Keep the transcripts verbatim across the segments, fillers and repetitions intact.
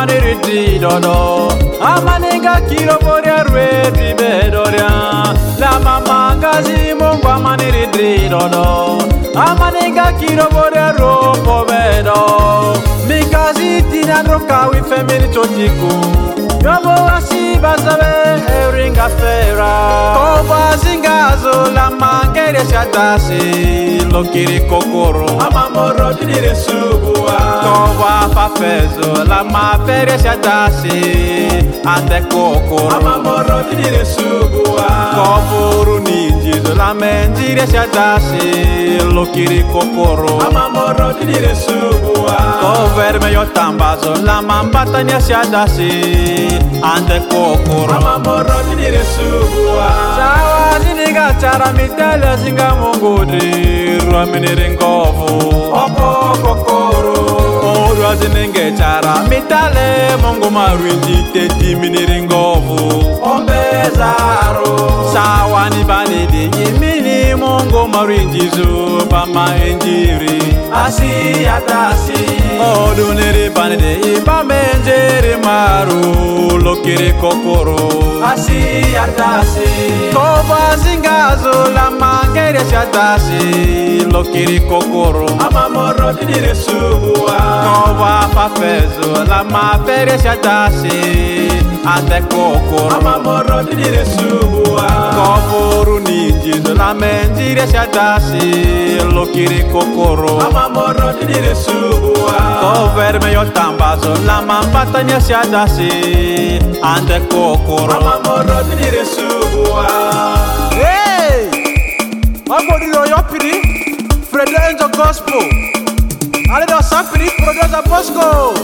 maniriti dodo amaninga kiro boria rweti bedoria la mama ngazi mongwa maniriti dodo amaninga kiro boria ropo bedo mikazi tina roka wi femini totiku yobo asi bazabe eringa fera koba zingazo la mangere shatasi lokiri kokoro amamoro dinire subua koba fafezo la mafere shatasi ande kokoro amamoro dinire subua koburu ninjizo la menjire shatasi lokiri kokoro amamoro dinire subua koverme yotambazo la mambata nya shatasi ande kokoro amamoro dinire subua sawa ziniga chara mitele zinga mungudi ruaminire ngovu oko kokoro orwa zinenge chara mitele mungu marwinji teti minire ngovu ombezaro sawa ni banidi imini mungu marwinji zuba maenjiri asi atasi odunere banide ibame njere maru lokiri kokoro asi atasi koba zingazo la mangere shatasi lokiri kokoro amamoro dinire subua koba fafezo la mafere shatasi ande kokoro amamoro dinire subua koburu ninjizo la menjire shatasi lokiri kokoro amamoro dinire subua koverme yotambazo la mambata nya shatasi ande kokoro amamoro dinire subua. Hey! Magoriro yopiri Fredo Angel Gospel Alido sapiri producer Bosco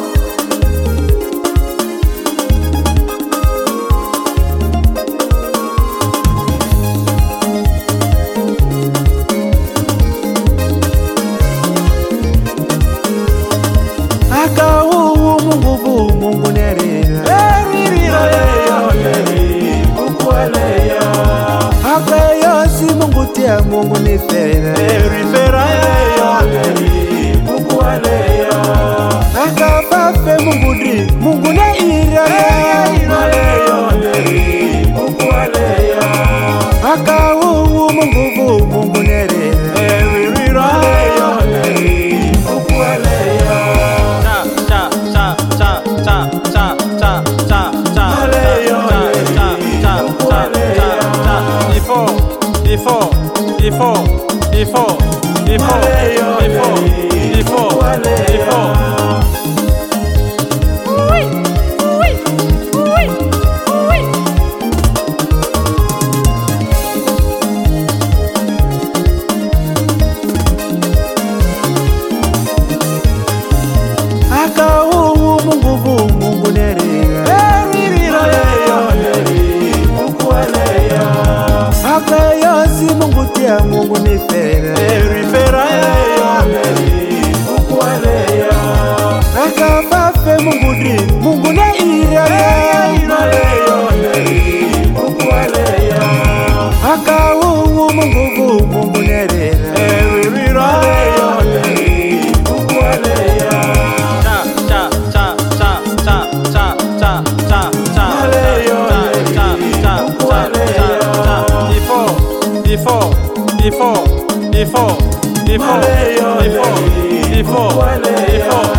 Aka uu mungu vu mungu nerira Eririra leyo leri ukweleya Aka yosi mungu tia mungu nifera Erifera leyo leri ukweleya Aka fafe mungu di mungu neira Eririra leyo leri ukweleya Aka uu mungu vu mungu nerira Eririra leyo leri ukweleya Il faut, il faut, il faut, il faut, il faut, il faut, il faut, il faut. Oui, oui, oui, oui. Aka uu mungu vu mungu nerira eririra leyo leri ukweleya Aka yosi mungu tia mungu nifera Erifera leyo leri ukweleya Aka fafe mungu di mungu neira Erira leyo leri ukweleya Aka uu mungu vu mungu nerira Eririra leyo leri ukweleya Cha cha cha cha cha cha cha cha leyo leri ukweleya Il faut, il faut, il faut, il faut, il faut, il faut, il faut, il faut.